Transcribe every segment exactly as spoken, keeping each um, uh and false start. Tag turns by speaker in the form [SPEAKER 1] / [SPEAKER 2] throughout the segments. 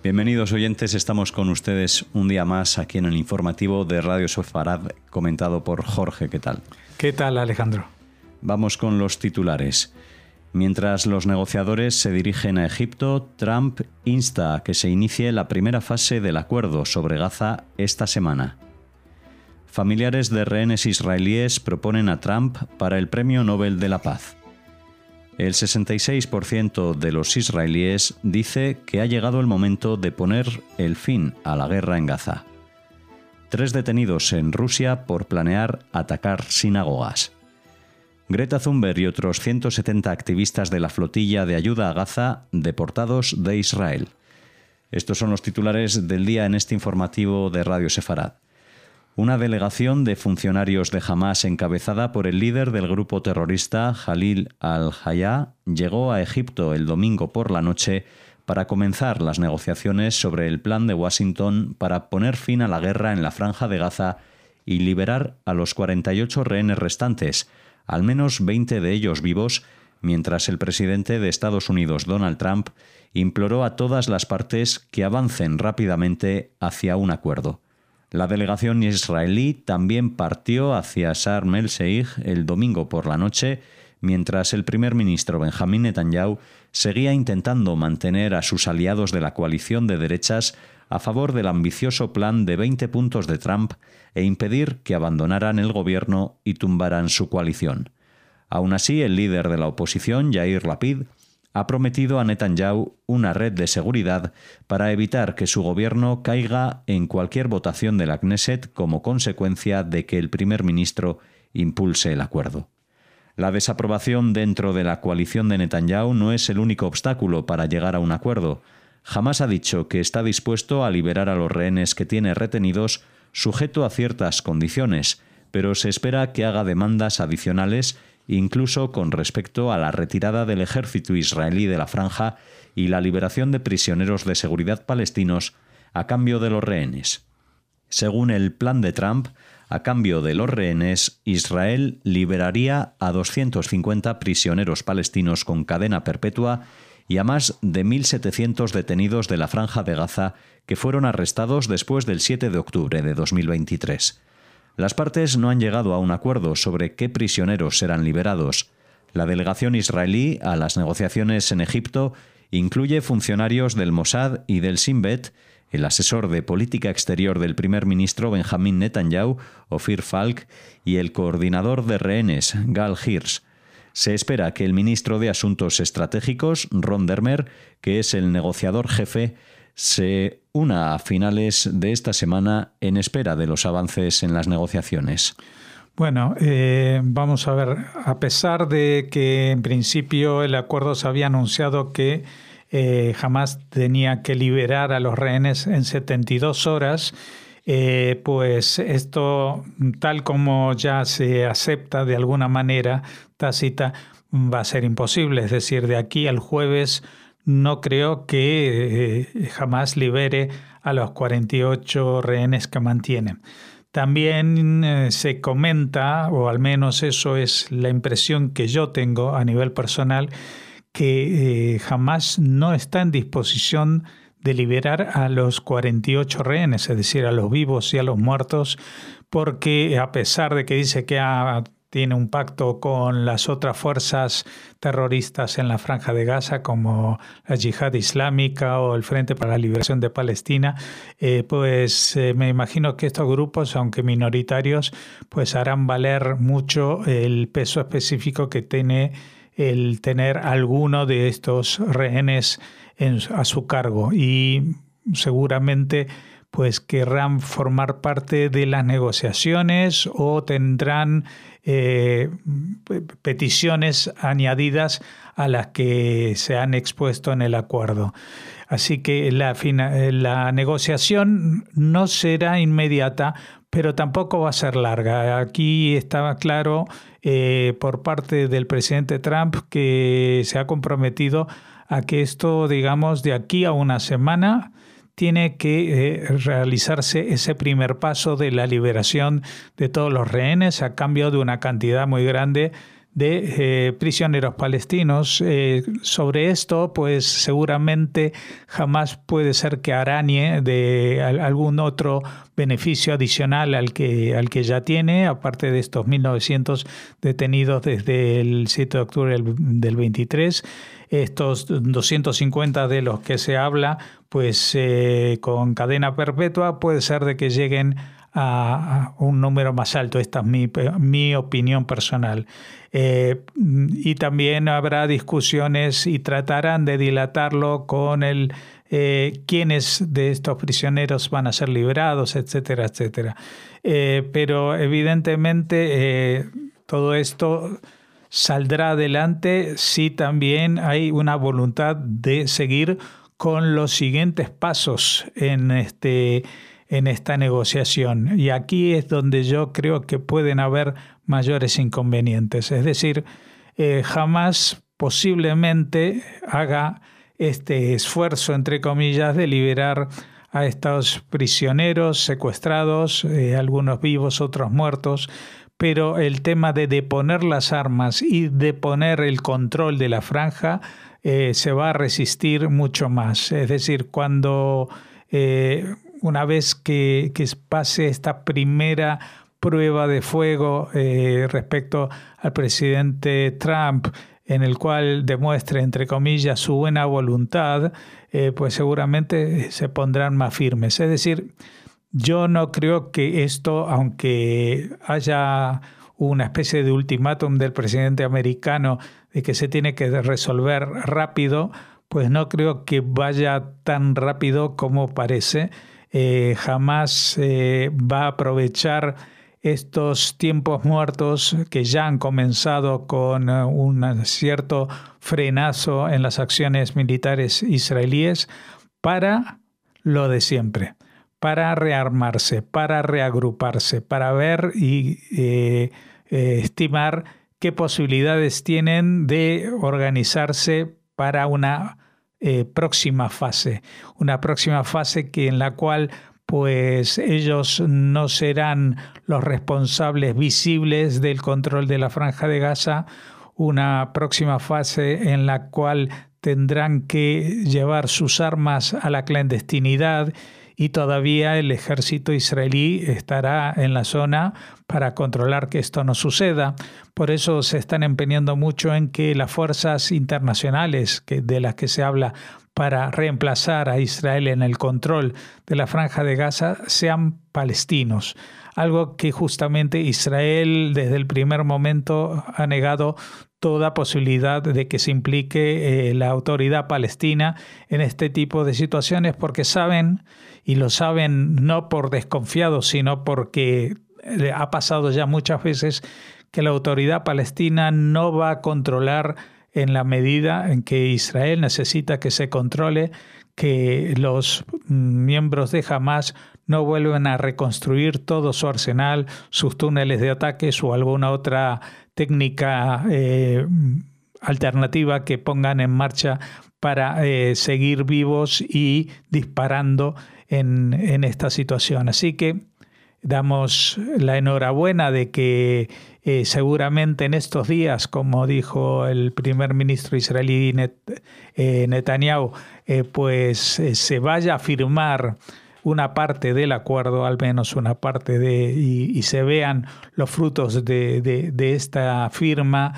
[SPEAKER 1] Bienvenidos oyentes, estamos con ustedes un día más aquí en el informativo de Radio Sefarad, comentado por Jorge. ¿Qué tal?
[SPEAKER 2] ¿Qué tal, Alejandro?
[SPEAKER 1] Vamos con los titulares. Mientras los negociadores se dirigen a Egipto, Trump insta a que se inicie la primera fase del acuerdo sobre Gaza esta semana. Familiares de rehenes israelíes proponen a Trump para el Premio Nobel de la Paz. El sesenta y seis por ciento de los israelíes dice que ha llegado el momento de poner el fin a la guerra en Gaza. Tres detenidos en Rusia por planear atacar sinagogas. Greta Thunberg y otros ciento setenta activistas de la flotilla de ayuda a Gaza deportados de Israel. Estos son los titulares del día en este informativo de Radio Sefarad. Una delegación de funcionarios de Hamás encabezada por el líder del grupo terrorista Khalil al-Hayya llegó a Egipto el domingo por la noche para comenzar las negociaciones sobre el plan de Washington para poner fin a la guerra en la Franja de Gaza y liberar a los cuarenta y ocho rehenes restantes, al menos veinte de ellos vivos, mientras el presidente de Estados Unidos, Donald Trump, imploró a todas las partes que avancen rápidamente hacia un acuerdo. La delegación israelí también partió hacia Sharm el-Sheikh el domingo por la noche, mientras el primer ministro Benjamín Netanyahu seguía intentando mantener a sus aliados de la coalición de derechas a favor del ambicioso plan de veinte puntos de Trump e impedir que abandonaran el gobierno y tumbaran su coalición. Aún así, el líder de la oposición, Yair Lapid, ha prometido a Netanyahu una red de seguridad para evitar que su gobierno caiga en cualquier votación de la Knesset como consecuencia de que el primer ministro impulse el acuerdo. La desaprobación dentro de la coalición de Netanyahu no es el único obstáculo para llegar a un acuerdo. Hamás ha dicho que está dispuesto a liberar a los rehenes que tiene retenidos sujeto a ciertas condiciones, pero se espera que haga demandas adicionales incluso con respecto a la retirada del ejército israelí de la franja y la liberación de prisioneros de seguridad palestinos a cambio de los rehenes. Según el plan de Trump, a cambio de los rehenes, Israel liberaría a doscientos cincuenta prisioneros palestinos con cadena perpetua y a más de mil setecientos detenidos de la Franja de Gaza que fueron arrestados después del siete de octubre de dos mil veintitrés. Las partes no han llegado a un acuerdo sobre qué prisioneros serán liberados. La delegación israelí a las negociaciones en Egipto incluye funcionarios del Mossad y del Shin Bet, el asesor de política exterior del primer ministro Benjamín Netanyahu, Ofir Falk, y el coordinador de rehenes, Gal Hirsch. Se espera que el ministro de Asuntos Estratégicos, Ron Dermer, que es el negociador jefe, se una a finales de esta semana en espera de los avances en las negociaciones.
[SPEAKER 2] Bueno, eh, vamos a ver, a pesar de que en principio el acuerdo se había anunciado que eh, Hamás tenía que liberar a los rehenes en setenta y dos horas, eh, pues esto, tal como ya se acepta de alguna manera tácita, va a ser imposible. Es decir, de aquí al jueves no creo que eh, Hamás libere a los cuarenta y ocho rehenes que mantienen. También eh, se comenta, o al menos eso es la impresión que yo tengo a nivel personal, que eh, Hamás no está en disposición de liberar a los cuarenta y ocho rehenes, es decir, a los vivos y a los muertos, porque a pesar de que dice que ha tiene un pacto con las otras fuerzas terroristas en la Franja de Gaza, como la Yihad Islámica o el Frente para la Liberación de Palestina, eh, pues eh, me imagino que estos grupos, aunque minoritarios, pues harán valer mucho el peso específico que tiene el tener alguno de estos rehenes en, a su cargo, y seguramente pues querrán formar parte de las negociaciones o tendrán eh, peticiones añadidas a las que se han expuesto en el acuerdo. Así que la, la negociación no será inmediata, pero tampoco va a ser larga. Aquí estaba claro eh, por parte del presidente Trump que se ha comprometido a que esto, digamos, de aquí a una semana tiene que eh, realizarse ese primer paso de la liberación de todos los rehenes a cambio de una cantidad muy grande de eh, prisioneros palestinos. Eh, sobre esto, pues seguramente Hamás puede ser que arañe de algún otro beneficio adicional al que, al que ya tiene, aparte de estos mil novecientos detenidos desde el siete de octubre del, del veintitrés. Estos doscientos cincuenta de los que se habla, pues eh, con cadena perpetua, puede ser de que lleguen a un número más alto. Esta es mi, mi opinión personal. Eh, y también habrá discusiones y tratarán de dilatarlo con el eh, quiénes de estos prisioneros van a ser liberados, etcétera, etcétera. Eh, pero evidentemente eh, todo esto saldrá adelante si también hay una voluntad de seguir con los siguientes pasos en este en esta negociación. Y aquí es donde yo creo que pueden haber mayores inconvenientes. Es decir, eh, Hamás posiblemente haga este esfuerzo, entre comillas, de liberar a estos prisioneros secuestrados, eh, algunos vivos, otros muertos, pero el tema de deponer las armas y deponer el control de la franja eh, se va a resistir mucho más. Es decir, cuando eh, una vez que, que pase esta primera prueba de fuego eh, respecto al presidente Trump, en el cual demuestre, entre comillas, su buena voluntad, eh, pues seguramente se pondrán más firmes. Es decir, yo no creo que esto, aunque haya una especie de ultimátum del presidente americano de que se tiene que resolver rápido, pues no creo que vaya tan rápido como parece. Eh, Hamás eh, va a aprovechar estos tiempos muertos que ya han comenzado con uh, un cierto frenazo en las acciones militares israelíes para lo de siempre, para rearmarse, para reagruparse, para ver y eh, eh, estimar qué posibilidades tienen de organizarse para una eh, próxima fase, una próxima fase que en la cual pues ellos no serán los responsables visibles del control de la Franja de Gaza, una próxima fase en la cual tendrán que llevar sus armas a la clandestinidad y todavía el ejército israelí estará en la zona para controlar que esto no suceda. Por eso se están empeñando mucho en que las fuerzas internacionales que, de las que se habla para reemplazar a Israel en el control de la Franja de Gaza sean palestinos, algo que justamente Israel desde el primer momento ha negado toda posibilidad de que se implique eh, la autoridad palestina en este tipo de situaciones, porque saben, y lo saben no por desconfiados, sino porque ha pasado ya muchas veces, que la autoridad palestina no va a controlar en la medida en que Israel necesita que se controle, que los miembros de Hamás no vuelvan a reconstruir todo su arsenal, sus túneles de ataques o alguna otra técnica eh, alternativa que pongan en marcha para eh, seguir vivos y disparando en, en esta situación. Así que damos la enhorabuena de que eh, seguramente en estos días, como dijo el primer ministro israelí Net, eh, Netanyahu, eh, pues eh, se vaya a firmar una parte del acuerdo, al menos una parte de, y, y se vean los frutos de, de, de esta firma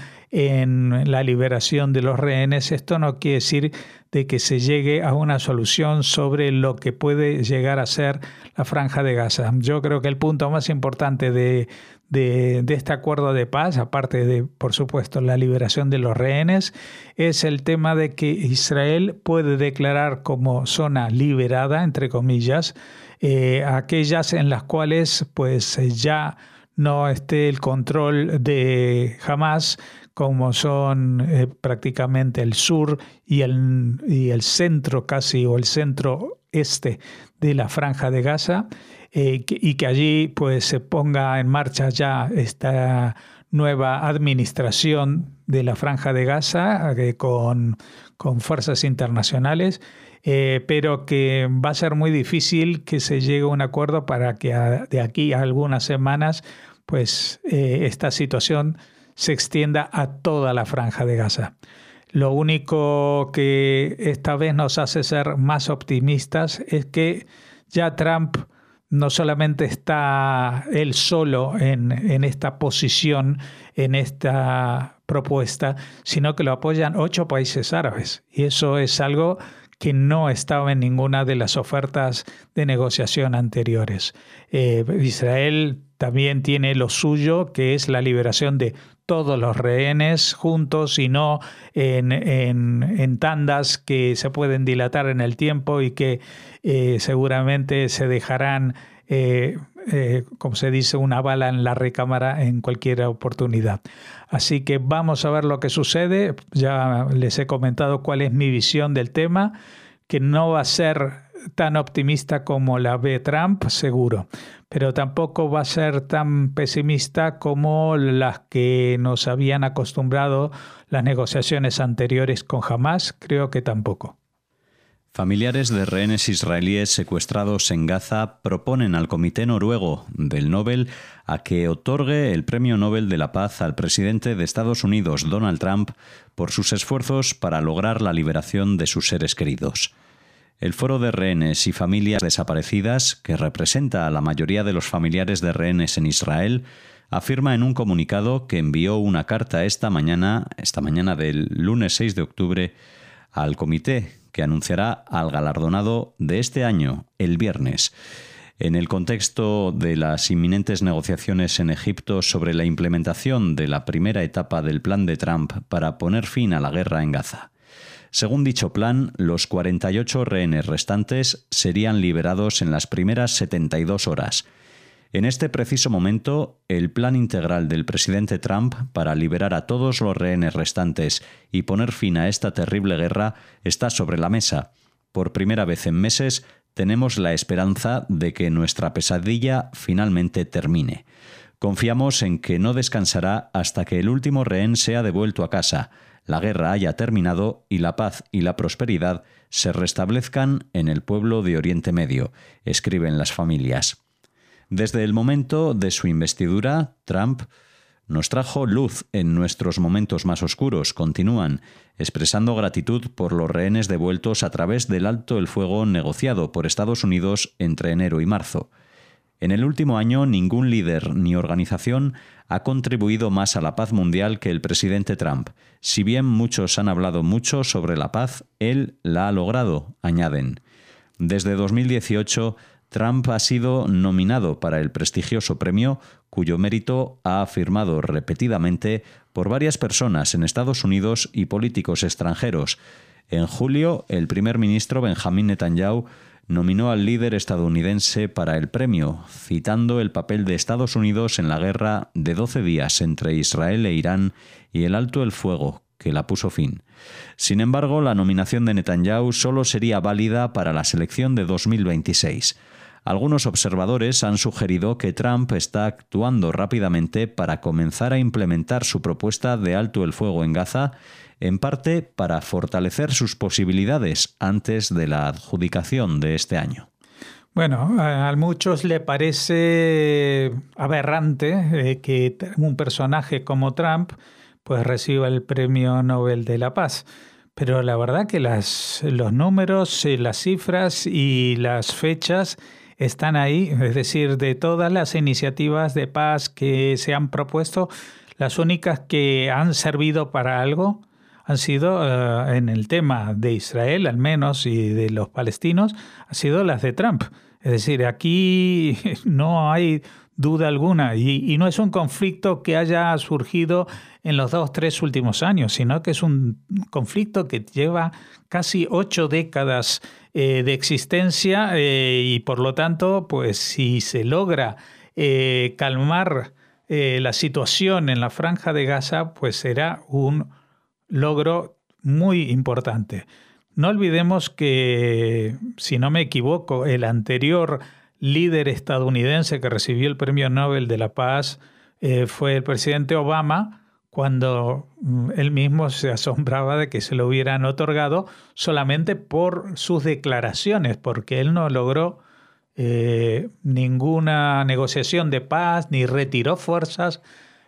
[SPEAKER 2] en la liberación de los rehenes. Esto no quiere decir de que se llegue a una solución sobre lo que puede llegar a ser la Franja de Gaza. Yo creo que el punto más importante de, de, de este acuerdo de paz, aparte de, por supuesto, la liberación de los rehenes, es el tema de que Israel puede declarar como zona liberada, entre comillas, eh, aquellas en las cuales pues ya no esté el control de Hamás, como son eh, prácticamente el sur y el, y el centro casi, o el centro este de la Franja de Gaza, eh, que, y que allí pues se ponga en marcha ya esta nueva administración de la Franja de Gaza eh, con, con fuerzas internacionales, eh, pero que va a ser muy difícil que se llegue a un acuerdo para que a, de aquí a algunas semanas pues eh, esta situación se extienda a toda la Franja de Gaza. Lo único que esta vez nos hace ser más optimistas es que ya Trump no solamente está él solo en, en esta posición, en esta propuesta, sino que lo apoyan ocho países árabes. Y eso es algo que no estaba en ninguna de las ofertas de negociación anteriores. Eh, Israel también tiene lo suyo, que es la liberación de todos los rehenes juntos y no en, en, en tandas que se pueden dilatar en el tiempo y que eh, seguramente se dejarán, eh, eh, como se dice, una bala en la recámara en cualquier oportunidad. Así que vamos a ver lo que sucede. Ya les he comentado cuál es mi visión del tema, que no va a ser tan optimista como la ve Trump, seguro, pero tampoco va a ser tan pesimista como las que nos habían acostumbrado las negociaciones anteriores con Hamás, creo que tampoco.
[SPEAKER 1] Familiares de rehenes israelíes secuestrados en Gaza proponen al Comité Noruego del Nobel a que otorgue el Premio Nobel de la Paz al presidente de Estados Unidos, Donald Trump, por sus esfuerzos para lograr la liberación de sus seres queridos. El Foro de Rehenes y Familias Desaparecidas, que representa a la mayoría de los familiares de rehenes en Israel, afirma en un comunicado que envió una carta esta mañana, esta mañana del lunes seis de octubre, al comité, que anunciará al galardonado de este año, el viernes. En el contexto de las inminentes negociaciones en Egipto sobre la implementación de la primera etapa del plan de Trump para poner fin a la guerra en Gaza. Según dicho plan, los cuarenta y ocho rehenes restantes serían liberados en las primeras setenta y dos horas. En este preciso momento, el plan integral del presidente Trump para liberar a todos los rehenes restantes y poner fin a esta terrible guerra está sobre la mesa. Por primera vez en meses, tenemos la esperanza de que nuestra pesadilla finalmente termine. Confiamos en que no descansará hasta que el último rehén sea devuelto a casa, la guerra haya terminado y la paz y la prosperidad se restablezcan en el pueblo de Oriente Medio, escriben las familias. Desde el momento de su investidura, Trump nos trajo luz en nuestros momentos más oscuros, continúan, expresando gratitud por los rehenes devueltos a través del alto el fuego negociado por Estados Unidos entre enero y marzo. En el último año, ningún líder ni organización ha contribuido más a la paz mundial que el presidente Trump. Si bien muchos han hablado mucho sobre la paz, él la ha logrado, añaden. Desde dos mil dieciocho, Trump ha sido nominado para el prestigioso premio, cuyo mérito ha afirmado repetidamente por varias personas en Estados Unidos y políticos extranjeros. En julio, el primer ministro Benjamin Netanyahu nominó al líder estadounidense para el premio, citando el papel de Estados Unidos en la guerra de doce días entre Israel e Irán y el alto el fuego, que la puso fin. Sin embargo, la nominación de Netanyahu solo sería válida para la elección de dos mil veintiséis. Algunos observadores han sugerido que Trump está actuando rápidamente para comenzar a implementar su propuesta de alto el fuego en Gaza, en parte para fortalecer sus posibilidades antes de la adjudicación de este año.
[SPEAKER 2] Bueno, a muchos le parece aberrante eh, que un personaje como Trump pues reciba el Premio Nobel de la Paz. Pero la verdad que las, los números, las cifras y las fechas están ahí. Es decir, de todas las iniciativas de paz que se han propuesto, las únicas que han servido para algo han sido, uh, en el tema de Israel al menos y de los palestinos, han sido las de Trump. Es decir, aquí no hay duda alguna y, y no es un conflicto que haya surgido en los dos, tres últimos años, sino que es un conflicto que lleva casi ocho décadas eh, de existencia eh, y por lo tanto, pues si se logra eh, calmar eh, la situación en la Franja de Gaza, pues será un logro muy importante. No olvidemos que, si no me equivoco, el anterior líder estadounidense que recibió el Premio Nobel de la Paz eh, fue el presidente Obama, cuando él mismo se asombraba de que se lo hubieran otorgado solamente por sus declaraciones, porque él no logró eh, ninguna negociación de paz ni retiró fuerzas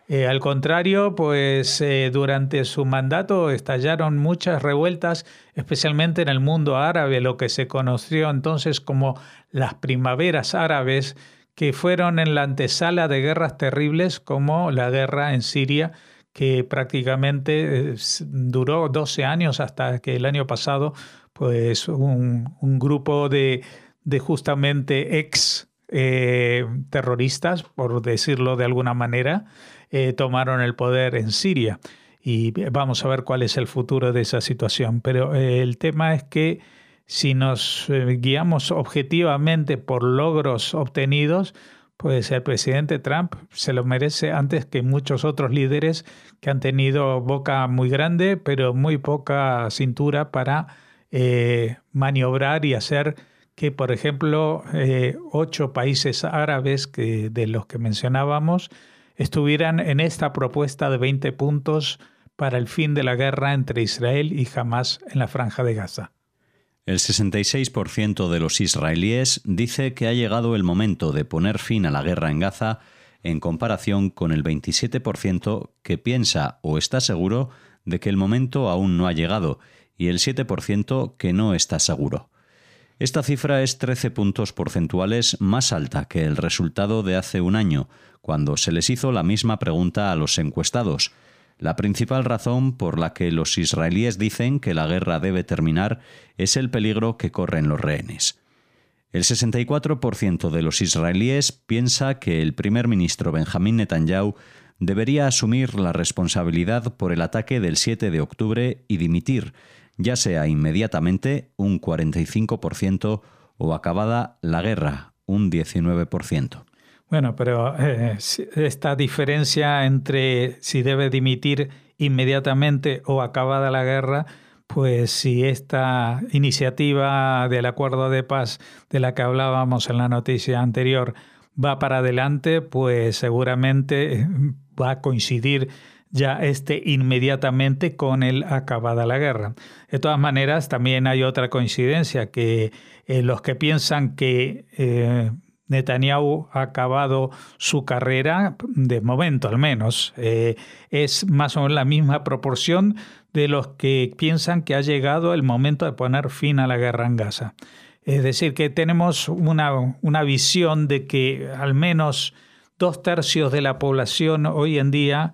[SPEAKER 2] Eh, al contrario, pues eh, durante su mandato estallaron muchas revueltas, especialmente en el mundo árabe, lo que se conoció entonces como las primaveras árabes, que fueron en la antesala de guerras terribles como la guerra en Siria, que prácticamente eh, duró doce años hasta que el año pasado pues un, un grupo de, de justamente ex eh, terroristas, por decirlo de alguna manera, eh, tomaron el poder en Siria. Y vamos a ver cuál es el futuro de esa situación. Pero eh, el tema es que si nos eh, guiamos objetivamente por logros obtenidos, pues el presidente Trump se lo merece antes que muchos otros líderes que han tenido boca muy grande, pero muy poca cintura para eh, maniobrar y hacer que, por ejemplo, eh, ocho países árabes que, de los que mencionábamos estuvieran en esta propuesta de veinte puntos para el fin de la guerra entre Israel y Hamás en la Franja de Gaza.
[SPEAKER 1] El sesenta y seis por ciento de los israelíes dice que ha llegado el momento de poner fin a la guerra en Gaza, en comparación con el veintisiete por ciento que piensa o está seguro de que el momento aún no ha llegado y el siete por ciento que no está seguro. Esta cifra es trece puntos porcentuales más alta que el resultado de hace un año, cuando se les hizo la misma pregunta a los encuestados. La principal razón por la que los israelíes dicen que la guerra debe terminar es el peligro que corren los rehenes. El sesenta y cuatro por ciento de los israelíes piensa que el primer ministro Benjamín Netanyahu debería asumir la responsabilidad por el ataque del siete de octubre y dimitir, ya sea inmediatamente, un cuarenta y cinco por ciento, o acabada la guerra, un diecinueve por ciento.
[SPEAKER 2] Bueno, pero eh, esta diferencia entre si debe dimitir inmediatamente o acabada la guerra, pues si esta iniciativa del acuerdo de paz de la que hablábamos en la noticia anterior va para adelante, pues seguramente va a coincidir ya este inmediatamente con el acabada la guerra. De todas maneras, también hay otra coincidencia, que eh, los que piensan que eh, Netanyahu ha acabado su carrera, de momento al menos, eh, es más o menos la misma proporción de los que piensan que ha llegado el momento de poner fin a la guerra en Gaza. Es decir, que tenemos una, una visión de que al menos dos tercios de la población hoy en día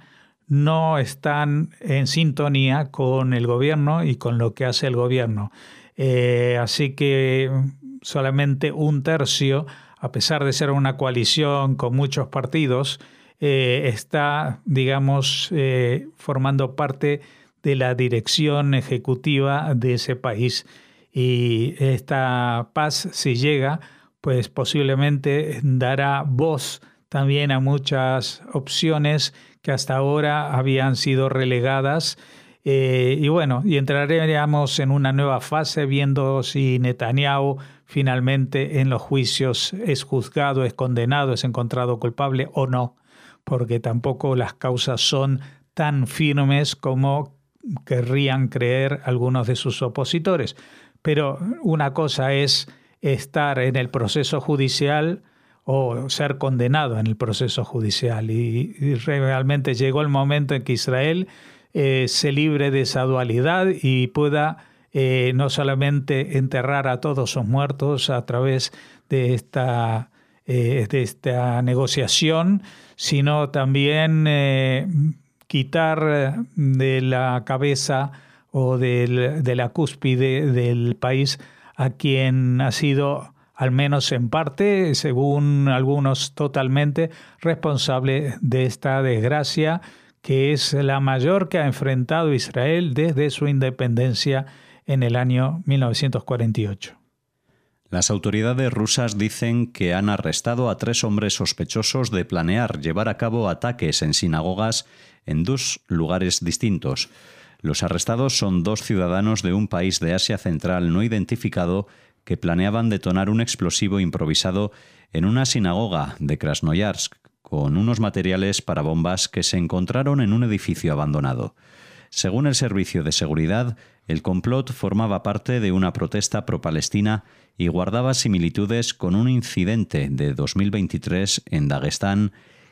[SPEAKER 2] no están en sintonía con el gobierno y con lo que hace el gobierno. Eh, así que solamente un tercio, a pesar de ser una coalición con muchos partidos, eh, está, digamos, eh, formando parte de la dirección ejecutiva de ese país. Y esta paz, si llega, pues posiblemente dará voz también a muchas opciones que hasta ahora habían sido relegadas. Eh, y bueno, y entraríamos en una nueva fase viendo si Netanyahu finalmente en los juicios es juzgado, es condenado, es encontrado culpable o no, porque tampoco las causas son tan firmes como querrían creer algunos de sus opositores. Pero una cosa es estar en el proceso judicial o ser condenado en el proceso judicial. Y, y realmente llegó el momento en que Israel eh, se libre de esa dualidad y pueda eh, no solamente enterrar a todos sus muertos a través de esta, eh, de esta negociación, sino también eh, quitar de la cabeza o del, de la cúspide del país a quien ha sido, al menos en parte, según algunos totalmente, responsable de esta desgracia, que es la mayor que ha enfrentado Israel desde su independencia en el año mil novecientos cuarenta y ocho.
[SPEAKER 1] Las autoridades rusas dicen que han arrestado a tres hombres sospechosos de planear llevar a cabo ataques en sinagogas en dos lugares distintos. Los arrestados son dos ciudadanos de un país de Asia Central no identificado que planeaban detonar un explosivo improvisado en una sinagoga de Krasnoyarsk con unos materiales para bombas que se encontraron en un edificio abandonado. Según el Servicio de Seguridad, el complot formaba parte de una protesta pro-palestina y guardaba similitudes con un incidente de dos mil veintitrés en Daguestán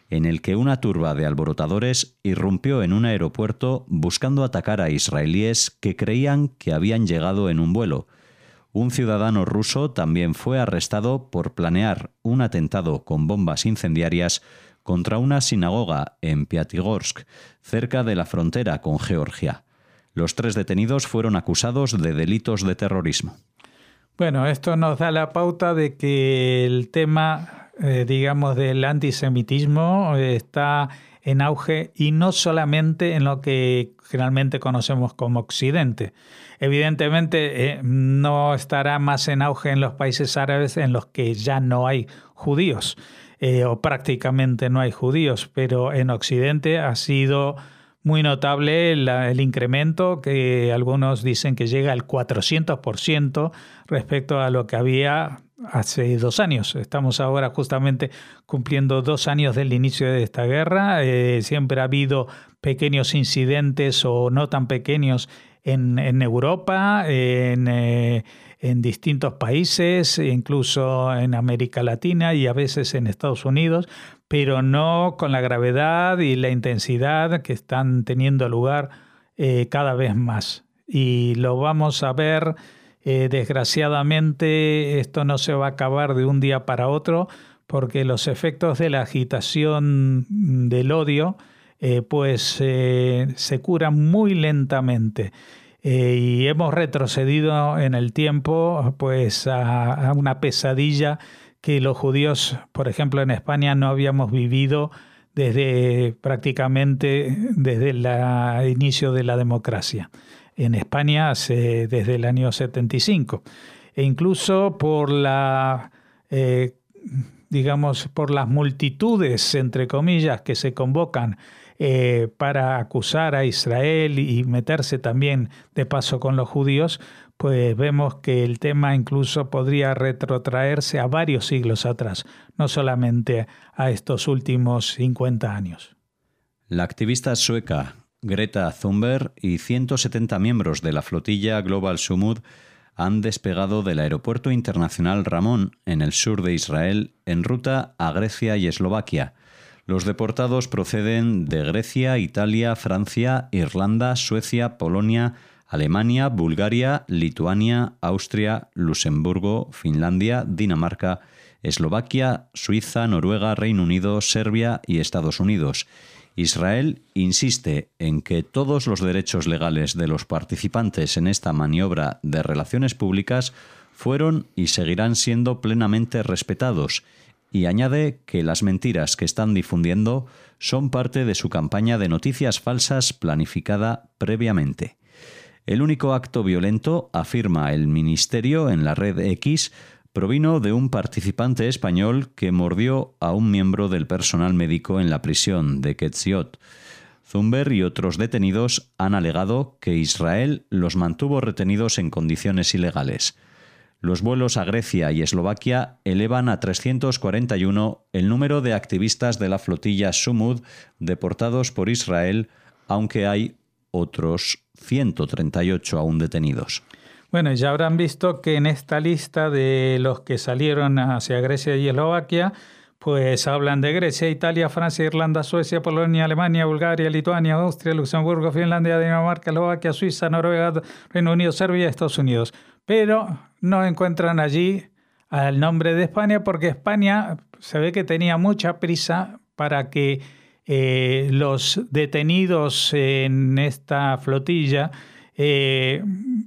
[SPEAKER 1] en el que una turba de alborotadores irrumpió en un aeropuerto buscando atacar a israelíes que creían que habían llegado en un vuelo. Un ciudadano ruso también fue arrestado por planear un atentado con bombas incendiarias contra una sinagoga en Piatigorsk, cerca de la frontera con Georgia. Los tres detenidos fueron acusados de delitos de terrorismo.
[SPEAKER 2] Bueno, esto nos da la pauta de que el tema, eh, digamos, del antisemitismo eh, está en auge, y no solamente en lo que generalmente conocemos como Occidente. Evidentemente eh, no estará más en auge en los países árabes en los que ya no hay judíos, eh, o prácticamente no hay judíos, pero en Occidente ha sido muy notable la, el incremento, que algunos dicen que llega al cuatrocientos por ciento respecto a lo que había hace dos años. Estamos ahora justamente cumpliendo dos años del inicio de esta guerra. Eh, siempre ha habido pequeños incidentes o no tan pequeños en, en Europa, en, eh, en distintos países, incluso en América Latina y a veces en Estados Unidos, pero no con la gravedad y la intensidad que están teniendo lugar eh, cada vez más. Y lo vamos a ver. Eh, desgraciadamente esto no se va a acabar de un día para otro, porque los efectos de la agitación del odio eh, pues eh, se curan muy lentamente, eh, y hemos retrocedido en el tiempo pues a, a una pesadilla que los judíos, por ejemplo en España, no habíamos vivido desde prácticamente desde el inicio de la democracia. En España hace, desde el año setenta y cinco, e incluso por la, eh, digamos, por las multitudes, entre comillas, que se convocan eh, para acusar a Israel y meterse también de paso con los judíos, pues vemos que el tema incluso podría retrotraerse a varios siglos atrás, no solamente a estos últimos cincuenta años.
[SPEAKER 1] La activista sueca Greta Thunberg y ciento setenta miembros de la flotilla Global Sumud han despegado del Aeropuerto Internacional Ramón, en el sur de Israel, en ruta a Grecia y Eslovaquia. Los deportados proceden de Grecia, Italia, Francia, Irlanda, Suecia, Polonia, Alemania, Bulgaria, Lituania, Austria, Luxemburgo, Finlandia, Dinamarca, Eslovaquia, Suiza, Noruega, Reino Unido, Serbia y Estados Unidos. Israel insiste en que todos los derechos legales de los participantes en esta maniobra de relaciones públicas fueron y seguirán siendo plenamente respetados, y añade que las mentiras que están difundiendo son parte de su campaña de noticias falsas planificada previamente. El único acto violento, afirma el ministerio en la red X, provino de un participante español que mordió a un miembro del personal médico en la prisión de Ketziot. Thunberg y otros detenidos han alegado que Israel los mantuvo retenidos en condiciones ilegales. Los vuelos a Grecia y Eslovaquia elevan a trescientos cuarenta y uno el número de activistas de la flotilla Sumud deportados por Israel, aunque hay otros ciento treinta y ocho aún detenidos.
[SPEAKER 2] Bueno, ya habrán visto que en esta lista de los que salieron hacia Grecia y Eslovaquia, pues hablan de Grecia, Italia, Francia, Irlanda, Suecia, Polonia, Alemania, Bulgaria, Lituania, Austria, Luxemburgo, Finlandia, Dinamarca, Eslovaquia, Suiza, Noruega, Reino Unido, Serbia y Estados Unidos. Pero no encuentran allí al nombre de España, porque España se ve que tenía mucha prisa para que eh, los detenidos en esta flotilla Eh,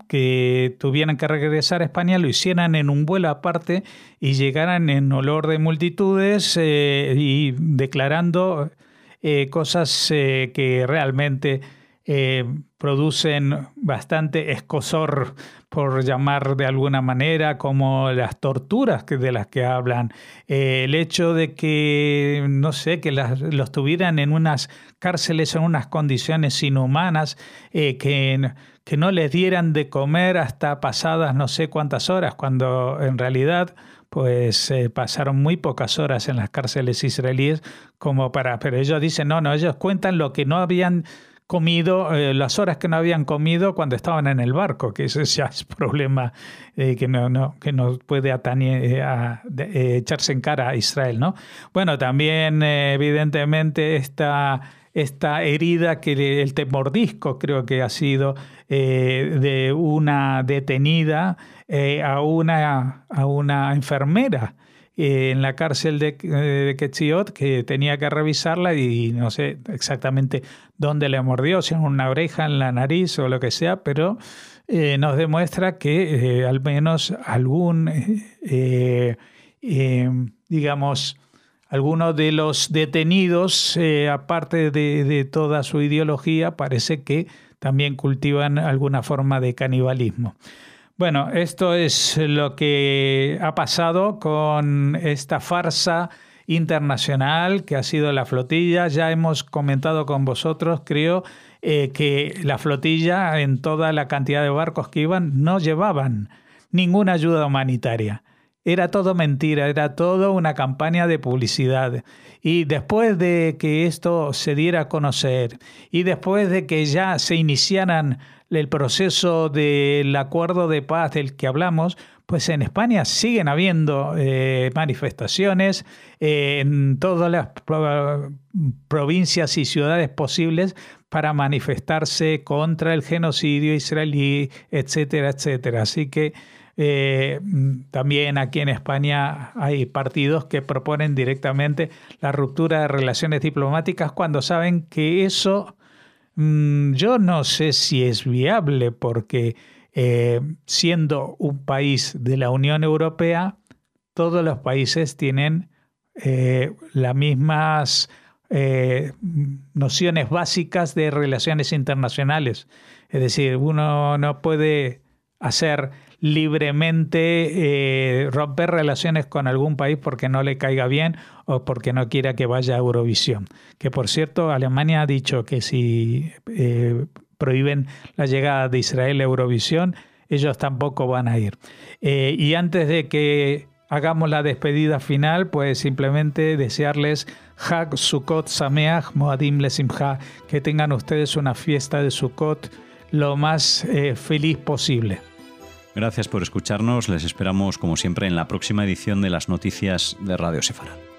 [SPEAKER 2] que tuvieran que regresar a España lo hicieran en un vuelo aparte y llegaran en olor de multitudes eh, y declarando eh, cosas eh, que realmente eh, producen bastante escozor, por llamar de alguna manera, como las torturas que, de las que hablan, eh, el hecho de que, no sé, que las, los tuvieran en unas cárceles en unas condiciones inhumanas, eh, que, que no les dieran de comer hasta pasadas no sé cuántas horas, cuando en realidad pues eh, pasaron muy pocas horas en las cárceles israelíes como para... Pero ellos dicen, no, no, ellos cuentan lo que no habían comido eh, las horas que no habían comido cuando estaban en el barco, que ese ya es problema eh, que no, no, que no puede atañe, eh, a, de, eh, echarse en cara a Israel, ¿no? Bueno, también eh, evidentemente esta, esta herida, que el temordisco creo que ha sido eh, de una detenida eh, a, una, a una enfermera en la cárcel de, de Ketziot, que tenía que revisarla y no sé exactamente dónde le mordió, si en una oreja, en la nariz o lo que sea, pero eh, nos demuestra que eh, al menos algún, eh, eh, digamos, algunos de los detenidos, eh, aparte de, de toda su ideología, parece que también cultivan alguna forma de canibalismo. Bueno, esto es lo que ha pasado con esta farsa internacional que ha sido la flotilla. Ya hemos comentado con vosotros, creo, eh, que la flotilla, en toda la cantidad de barcos que iban, no llevaban ninguna ayuda humanitaria. Era todo mentira, era todo una campaña de publicidad. Y después de que esto se diera a conocer y después de que ya se iniciaran el proceso del acuerdo de paz del que hablamos, pues en España siguen habiendo eh, manifestaciones eh, en todas las pro- provincias y ciudades posibles para manifestarse contra el genocidio israelí, etcétera, etcétera. Así que Eh, también aquí en España hay partidos que proponen directamente la ruptura de relaciones diplomáticas cuando saben que eso mmm, yo no sé si es viable, porque eh, siendo un país de la Unión Europea, todos los países tienen eh, las mismas eh, nociones básicas de relaciones internacionales. Es decir, uno no puede hacer libremente eh, romper relaciones con algún país porque no le caiga bien o porque no quiera que vaya a Eurovisión. Que por cierto, Alemania ha dicho que si eh, prohíben la llegada de Israel a Eurovisión, ellos tampoco van a ir. Eh, y antes de que hagamos la despedida final, pues simplemente desearles Hag Sukkot Sameach Moadim Lesimcha, que tengan ustedes una fiesta de Sukkot lo más eh, feliz posible.
[SPEAKER 1] Gracias por escucharnos. Les esperamos, como siempre, en la próxima edición de las noticias de Radio Sefarad.